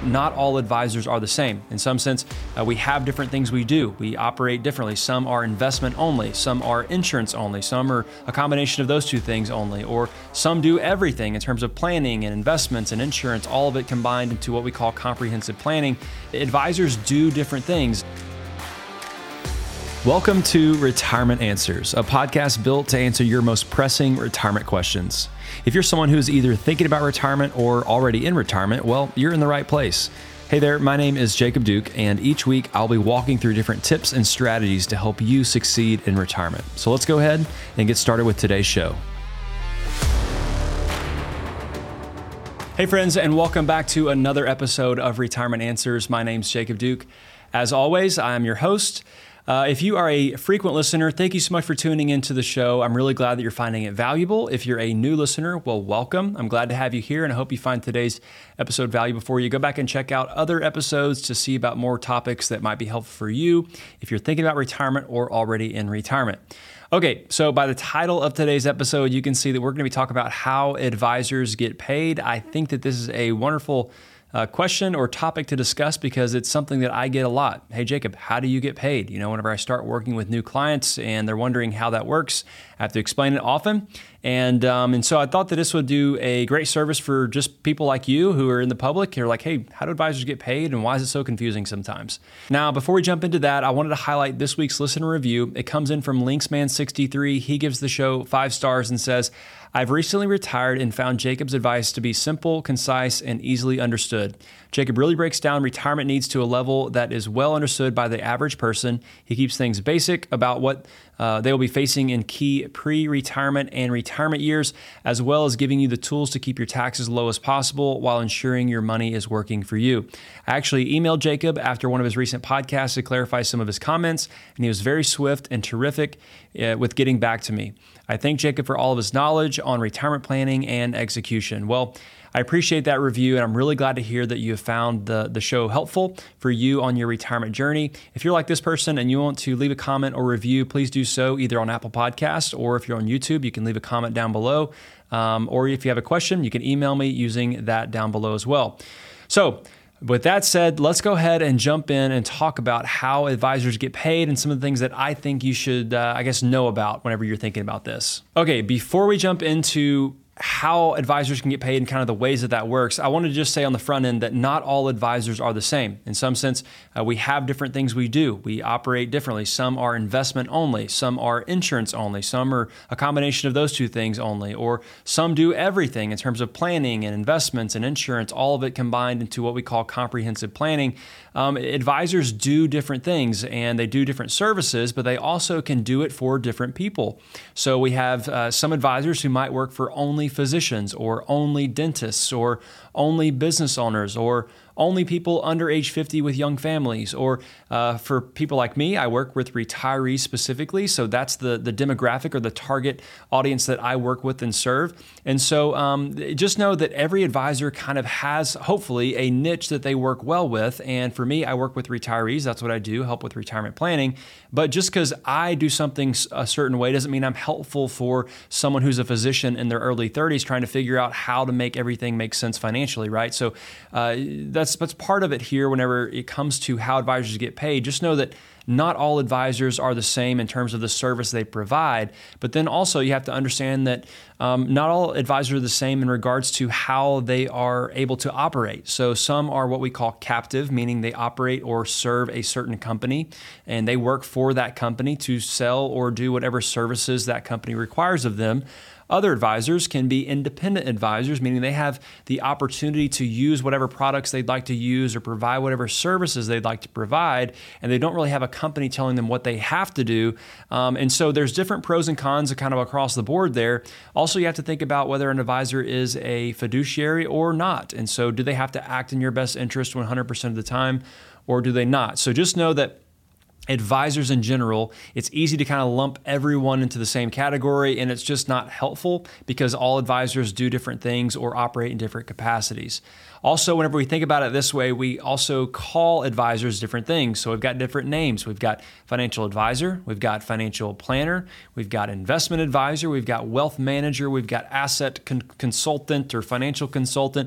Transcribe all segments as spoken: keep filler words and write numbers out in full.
that not all advisors are the same. In some sense, uh, we have different things we do. We operate differently. Some are investment only, some are insurance only, some are a combination of those two things only, or some do everything in terms of planning and investments and insurance, all of it combined into what we call comprehensive planning. Advisors do different things. Welcome to Retirement Answers, a podcast built to answer your most pressing retirement questions. If you're someone who is either thinking about retirement or already in retirement, well, you're in the right place. Hey there, my name is Jacob Duke, and each week I'll be walking through different tips and strategies to help you succeed in retirement. So let's go ahead and get started with today's show. Hey friends, and welcome back to another episode of Retirement Answers. My name's Jacob Duke. As always, I'm your host. Uh, if you are a frequent listener, thank you so much for tuning into the show. I'm really glad that you're finding it valuable. If you're a new listener, well, welcome. I'm glad to have you here, and I hope you find today's episode valuable for you. Go back and check out other episodes to see about more topics that might be helpful for you if you're thinking about retirement or already in retirement. Okay, so by the title of today's episode, you can see that we're going to be talking about how advisors get paid. I think that this is a wonderful Uh, question or topic to discuss because it's something that I get a lot. Hey, Jacob, how do you get paid? You know, whenever I start working with new clients and they're wondering how that works, I have to explain it often. And um, and so I thought that this would do a great service for just people like you who are in the public. You're like, hey, how do advisors get paid? And why is it so confusing sometimes? Now, before we jump into that, I wanted to highlight this week's listener review. It comes in from Linksman sixty-three. He gives the show five stars and says, I've recently retired and found Jacob's advice to be simple, concise, and easily understood. Jacob really breaks down retirement needs to a level that is well understood by the average person. He keeps things basic about what uh, they will be facing in key pre-retirement and retirement years, as well as giving you the tools to keep your taxes low as possible while ensuring your money is working for you. I actually emailed Jacob after one of his recent podcasts to clarify some of his comments, and he was very swift and terrific uh, with getting back to me. I thank Jacob for all of his knowledge on retirement planning and execution. Well, I appreciate that review, and I'm really glad to hear that you have found the, the show helpful for you on your retirement journey. If you're like this person and you want to leave a comment or review, please do so either on Apple Podcasts, or if you're on YouTube, you can leave a comment down below. Um, or if you have a question, you can email me using that down below as well. So with that said, let's go ahead and jump in and talk about how advisors get paid and some of the things that I think you should, uh, I guess, know about whenever you're thinking about this. Okay, before we jump into how advisors can get paid and kind of the ways that that works, I want to just say on the front end that not all advisors are the same. In some sense, uh, we have different things we do. We operate differently. Some are investment only, some are insurance only, some are a combination of those two things only, or some do everything in terms of planning and investments and insurance, all of it combined into what we call comprehensive planning. Um, advisors do different things and they do different services, but they also can do it for different people. So we have uh, some advisors who might work for only physicians or only dentists or only business owners or only people under age fifty with young families. Or uh, for people like me, I work with retirees specifically. So that's the, the demographic or the target audience that I work with and serve. And so um, just know that every advisor kind of has, hopefully, a niche that they work well with. And for me, I work with retirees. That's what I do, help with retirement planning. But just because I do something a certain way doesn't mean I'm helpful for someone who's a physician in their early thirties trying to figure out how to make everything make sense financially, right? So uh, that's, that's part of it here whenever it comes to how advisors get paid. Just know that not all advisors are the same in terms of the service they provide, but then also you have to understand that um, not all advisors are the same in regards to how they are able to operate. So some are what we call captive, meaning they operate or serve a certain company, and they work for that company to sell or do whatever services that company requires of them. Other advisors can be independent advisors, meaning they have the opportunity to use whatever products they'd like to use or provide whatever services they'd like to provide, and they don't really have a company telling them what they have to do. Um, and so there's different pros and cons kind of across the board there. Also, you have to think about whether an advisor is a fiduciary or not. And so do they have to act in your best interest one hundred percent of the time, or do they not? So just know that advisors in general, it's easy to kind of lump everyone into the same category, and it's just not helpful because all advisors do different things or operate in different capacities. Also, whenever we think about it this way, we also call advisors different things. So we've got different names. We've got financial advisor, we've got financial planner, we've got investment advisor, we've got wealth manager, we've got asset con- consultant or financial consultant.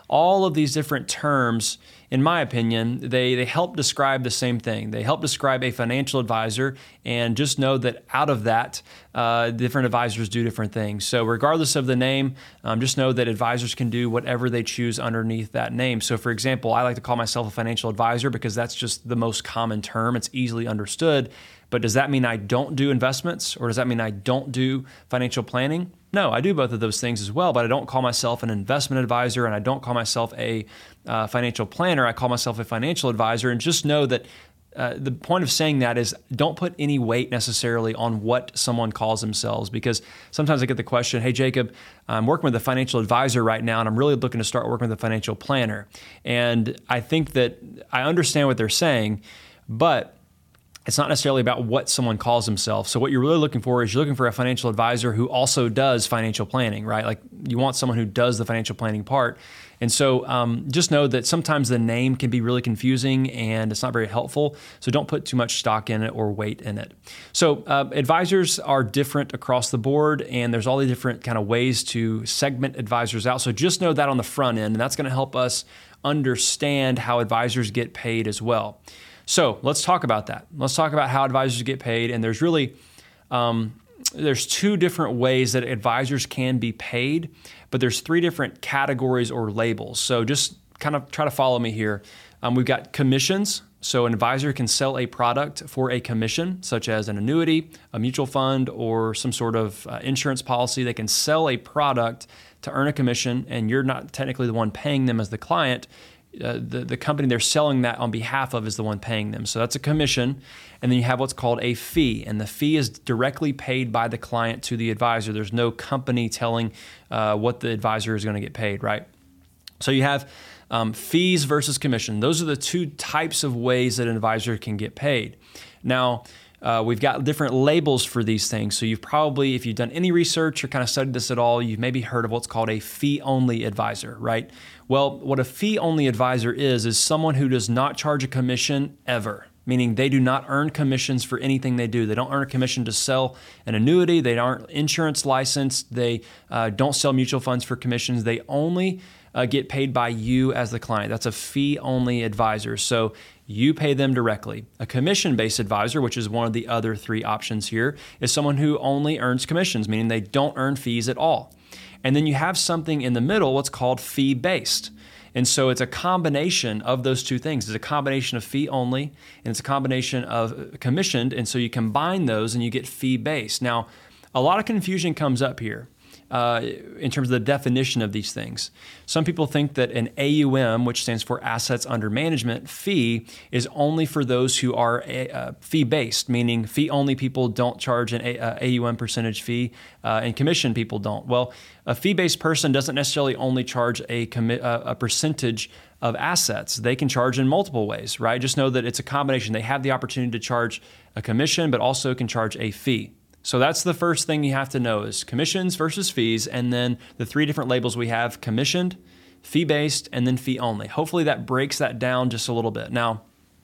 all of these different terms, in my opinion, they, they help describe the same thing. They help describe a financial advisor, and just know that out of that, uh, different advisors do different things. So regardless of the name, um, just know that advisors can do whatever they choose underneath that name. So for example, I like to call myself a financial advisor because that's just the most common term. It's easily understood. But does that mean I don't do investments, or does that mean I don't do financial planning? No, I do both of those things as well, but I don't call myself an investment advisor, and I don't call myself a uh, financial planner. I call myself a financial advisor. And just know that uh, the point of saying that is don't put any weight necessarily on what someone calls themselves, because sometimes I get the question, hey, Jacob, I'm working with a financial advisor right now, and I'm really looking to start working with a financial planner. And I think that I understand what they're saying, but it's not necessarily about what someone calls themselves. So what you're really looking for is you're looking for a financial advisor who also does financial planning, right? Like you want someone who does the financial planning part. And so um, just know that sometimes the name can be really confusing and it's not very helpful. So don't put too much stock in it or weight in it. So uh, advisors are different across the board, and there's all the different kind of ways to segment advisors out. So just know that on the front end, and that's going to help us understand how advisors get paid as well. So let's talk about that. Let's talk about how advisors get paid. And there's really, um, there's two different ways that advisors can be paid, but there's three different categories or labels. So just kind of try to follow me here. Um, we've got commissions. So an advisor can sell a product for a commission, such as an annuity, a mutual fund, or some sort of uh, insurance policy. They can sell a product to earn a commission, and you're not technically the one paying them as the client. Uh, the, the company they're selling that on behalf of is the one paying them. So that's a commission. And then you have what's called a fee. And the fee is directly paid by the client to the advisor. There's no company telling uh, what the advisor is going to get paid, right? So you have um, fees versus commission. Those are the two types of ways that an advisor can get paid. Now, Uh, we've got different labels for these things. So you've probably, if you've done any research or kind of studied this at all, you've maybe heard of what's called a fee-only advisor, right? Well, what a fee-only advisor is, is someone who does not charge a commission ever, meaning they do not earn commissions for anything they do. They don't earn a commission to sell an annuity. They aren't insurance licensed. They uh, don't sell mutual funds for commissions. They only uh, get paid by you as the client. That's a fee-only advisor. So you pay them directly. A commission-based advisor, which is one of the other three options here, is someone who only earns commissions, meaning they don't earn fees at all. And then you have something in the middle, what's called fee-based. And so it's a combination of those two things. It's a combination of fee only, and it's a combination of commissioned, and so you combine those and you get fee-based. Now, a lot of confusion comes up here. Uh, in terms of the definition of these things. Some people think that an A U M, which stands for Assets Under Management, fee is only for those who are a, uh, fee-based, meaning fee-only people don't charge an a, uh, A U M percentage fee, uh, and commission people don't. Well, a fee-based person doesn't necessarily only charge a, commi- uh, a percentage of assets. They can charge in multiple ways, right? Just know that it's a combination. They have the opportunity to charge a commission, but also can charge a fee. So that's the first thing you have to know is commissions versus fees, and then the three different labels we have: commissioned, fee-based, and then fee-only. Hopefully that breaks that down just a little bit. Now,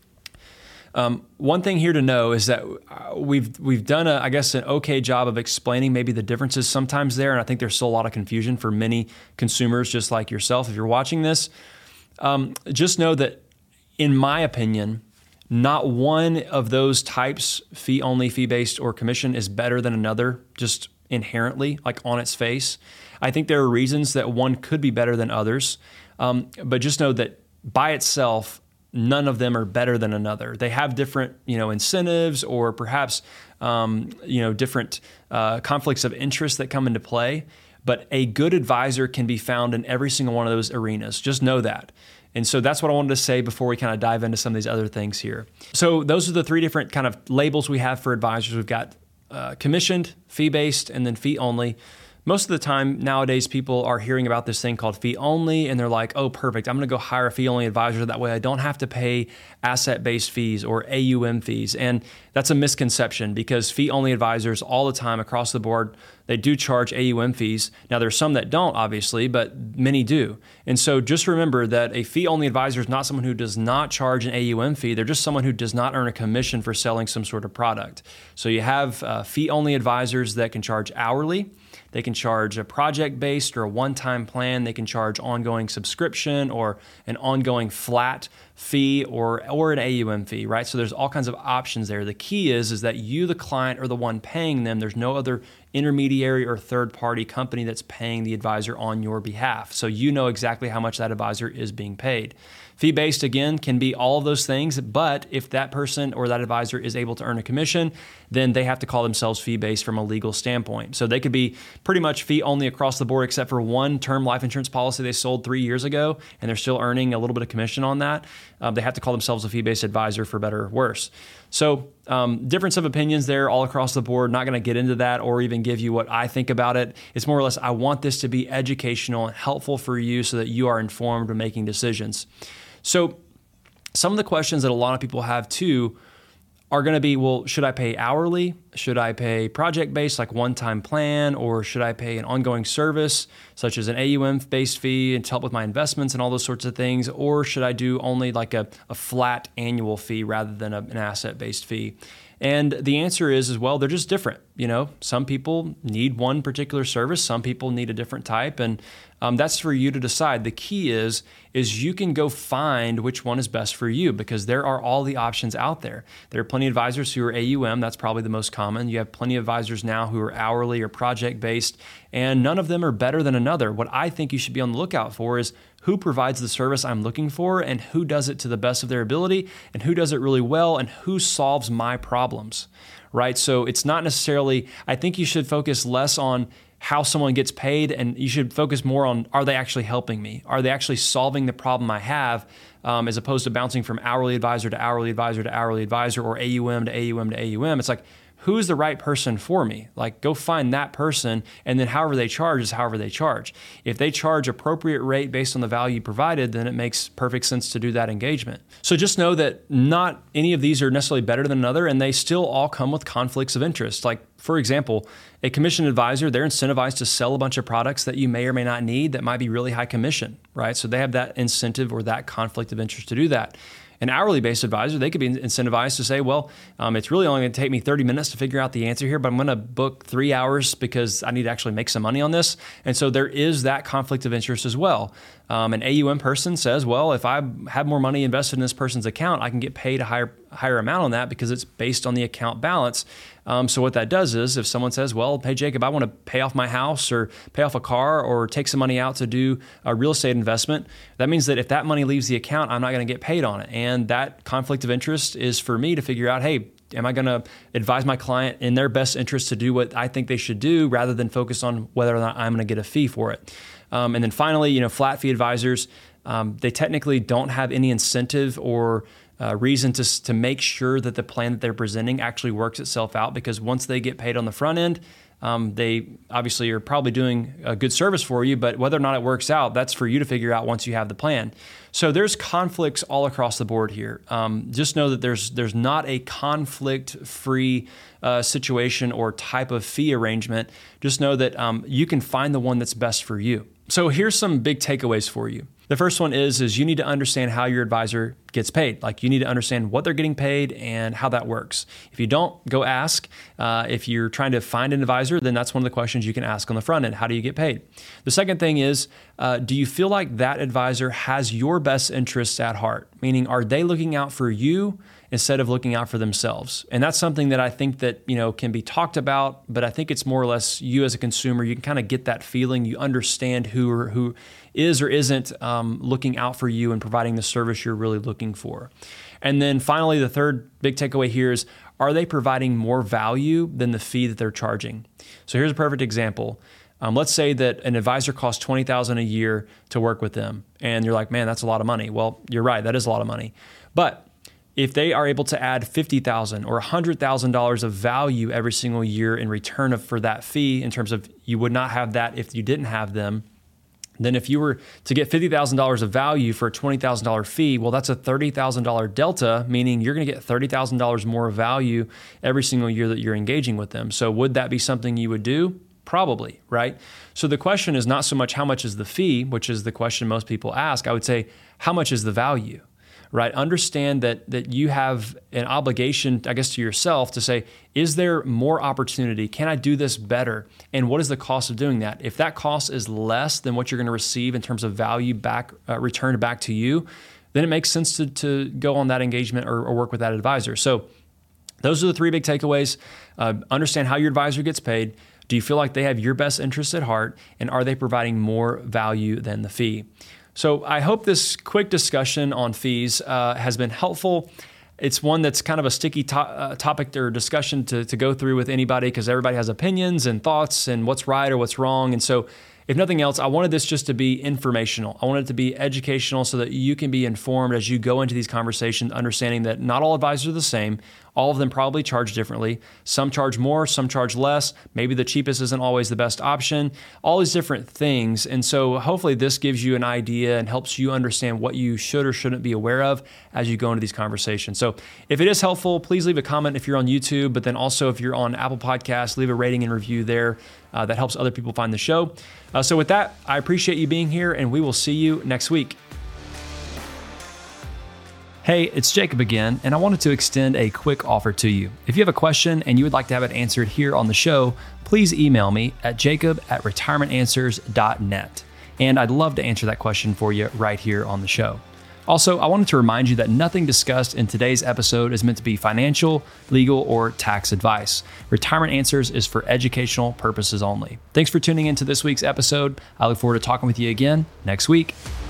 um, one thing here to know is that we've we've done, a, I guess, an okay job of explaining maybe the differences sometimes there, and I think there's still a lot of confusion for many consumers just like yourself if you're watching this. Um, just know that, in my opinion, not one of those types, fee-only, fee-based, or commission, is better than another, just inherently, like on its face. I think there are reasons that one could be better than others, um, but just know that by itself, none of them are better than another. They have different, you know, incentives, or perhaps, um, you know, different uh, conflicts of interest that come into play. But a good advisor can be found in every single one of those arenas. Just know that. And so that's what I wanted to say before we kind of dive into some of these other things here. So those are the three different kind of labels we have for advisors. We've got uh, commissioned, fee-based, and then fee-only. Most of the time nowadays, people are hearing about this thing called fee-only, and they're like, oh, perfect, I'm going to go hire a fee-only advisor. That way I don't have to pay asset-based fees or A U M fees. And that's a misconception, because fee-only advisors all the time across the board, they do charge A U M fees. Now, there's some that don't, obviously, but many do. And so just remember that a fee-only advisor is not someone who does not charge an A U M fee. They're just someone who does not earn a commission for selling some sort of product. So you have uh, fee-only advisors that can charge hourly. They can charge a project-based or a one-time plan. They can charge ongoing subscription or an ongoing flat fee or or an A U M fee, right? So there's all kinds of options there. The key is, is that you, the client, are the one paying them. There's no other intermediary or third-party company that's paying the advisor on your behalf. So you know exactly how much that advisor is being paid. Fee-based, again, can be all of those things, but if that person or that advisor is able to earn a commission, then they have to call themselves fee-based from a legal standpoint. So they could be pretty much fee-only across the board except for one term life insurance policy they sold three years ago, and they're still earning a little bit of commission on that. Um, they have to call themselves a fee-based advisor for better or worse. So um, difference of opinions there all across the board. Not going to get into that or even give you what I think about it. It's more or less, I want this to be educational and helpful for you so that you are informed when making decisions. So some of the questions that a lot of people have too are going to be, well, should I pay hourly? Should I pay project-based, like one-time plan? Or should I pay an ongoing service, such as an A U M-based fee and to help with my investments and all those sorts of things? Or should I do only like a, a flat annual fee rather than a, an asset-based fee? And the answer is, as well, they're just different. You know, some people need one particular service, some people need a different type, and um, that's for you to decide. The key is, is you can go find which one is best for you because there are all the options out there. There are plenty of advisors who are A U M, that's probably the most common. You have plenty of advisors now who are hourly or project-based, and none of them are better than another. What I think you should be on the lookout for is who provides the service I'm looking for and who does it to the best of their ability and who does it really well and who solves my problems, right? So it's not necessarily, I think you should focus less on how someone gets paid and you should focus more on, are they actually helping me? Are they actually solving the problem I have um, as opposed to bouncing from hourly advisor to hourly advisor to hourly advisor or A U M to A U M to A U M. It's like, who's the right person for me? Like, go find that person, and then however they charge is however they charge. If they charge appropriate rate based on the value provided, then it makes perfect sense to do that engagement. So just know that not any of these are necessarily better than another, and they still all come with conflicts of interest. Like, for example, a commission advisor, they're incentivized to sell a bunch of products that you may or may not need that might be really high commission, right? So they have that incentive or that conflict of interest to do that. An hourly-based advisor, they could be incentivized to say, well, um, it's really only going to take me thirty minutes to figure out the answer here, but I'm going to book three hours because I need to actually make some money on this. And so there is that conflict of interest as well. Um, an A U M person says, well, if I have more money invested in this person's account, I can get paid a higher higher amount on that because it's based on the account balance. Um, so what that does is if someone says, well, hey, Jacob, I want to pay off my house or pay off a car or take some money out to do a real estate investment, that means that if that money leaves the account, I'm not going to get paid on it. And that conflict of interest is for me to figure out, hey, am I going to advise my client in their best interest to do what I think they should do rather than focus on whether or not I'm going to get a fee for it? Um, and then finally, you know, flat fee advisors, um, they technically don't have any incentive or uh, reason to, to make sure that the plan that they're presenting actually works itself out, because once they get paid on the front end, um, they obviously are probably doing a good service for you, but whether or not it works out, that's for you to figure out once you have the plan. So there's conflicts all across the board here. Um, just know that there's there's not a conflict-free uh, situation or type of fee arrangement. Just know that um, you can find the one that's best for you. So here's some big takeaways for you. The first one is, is you need to understand how your advisor gets paid. Like, you need to understand what they're getting paid and how that works. If you don't, go ask. Uh, if you're trying to find an advisor, then that's one of the questions you can ask on the front end. How do you get paid? The second thing is, uh, do you feel like that advisor has your best interests at heart? Meaning, are they looking out for you instead of looking out for themselves? And that's something that I think that, you know, can be talked about, but I think it's more or less you as a consumer, you can kind of get that feeling. You understand who or who is or isn't um, looking out for you and providing the service you're really looking for. And then finally, the third big takeaway here is, are they providing more value than the fee that they're charging? So here's a perfect example. Um, let's say that an advisor costs twenty thousand dollars a year to work with them. And you're like, man, that's a lot of money. Well, you're right. That is a lot of money. But if they are able to add fifty thousand dollars or one hundred thousand dollars of value every single year in return of, for that fee, in terms of you would not have that if you didn't have them, then if you were to get fifty thousand dollars of value for a twenty thousand dollars fee, well, that's a thirty thousand dollars delta, meaning you're going to get thirty thousand dollars more value every single year that you're engaging with them. So would that be something you would do? Probably, right? So the question is not so much how much is the fee, which is the question most people ask. I would say, how much is the value, right? Understand that that you have an obligation, I guess, to yourself to say, is there more opportunity? Can I do this better? And what is the cost of doing that? If that cost is less than what you're going to receive in terms of value back, uh, returned back to you, then it makes sense to, to go on that engagement or, or work with that advisor. So those are the three big takeaways. Uh, understand how your advisor gets paid. Do you feel like they have your best interests at heart? And are they providing more value than the fee? So I hope this quick discussion on fees uh, has been helpful. It's one that's kind of a sticky to- uh, topic or discussion to, to go through with anybody because everybody has opinions and thoughts and what's right or what's wrong. And so if nothing else, I wanted this just to be informational. I wanted it to be educational so that you can be informed as you go into these conversations, understanding that not all advisors are the same. All of them probably charge differently. Some charge more, some charge less. Maybe the cheapest isn't always the best option. All these different things. And so hopefully this gives you an idea and helps you understand what you should or shouldn't be aware of as you go into these conversations. So if it is helpful, please leave a comment if you're on YouTube, but then also if you're on Apple Podcasts, leave a rating and review there. Uh, that helps other people find the show. Uh, so with that, I appreciate you being here, and we will see you next week. Hey, it's Jacob again, and I wanted to extend a quick offer to you. If you have a question and you would like to have it answered here on the show, please email me at jacob at retirement answers dot net. And I'd love to answer that question for you right here on the show. Also, I wanted to remind you that nothing discussed in today's episode is meant to be financial, legal, or tax advice. Retirement Answers is for educational purposes only. Thanks for tuning into this week's episode. I look forward to talking with you again next week.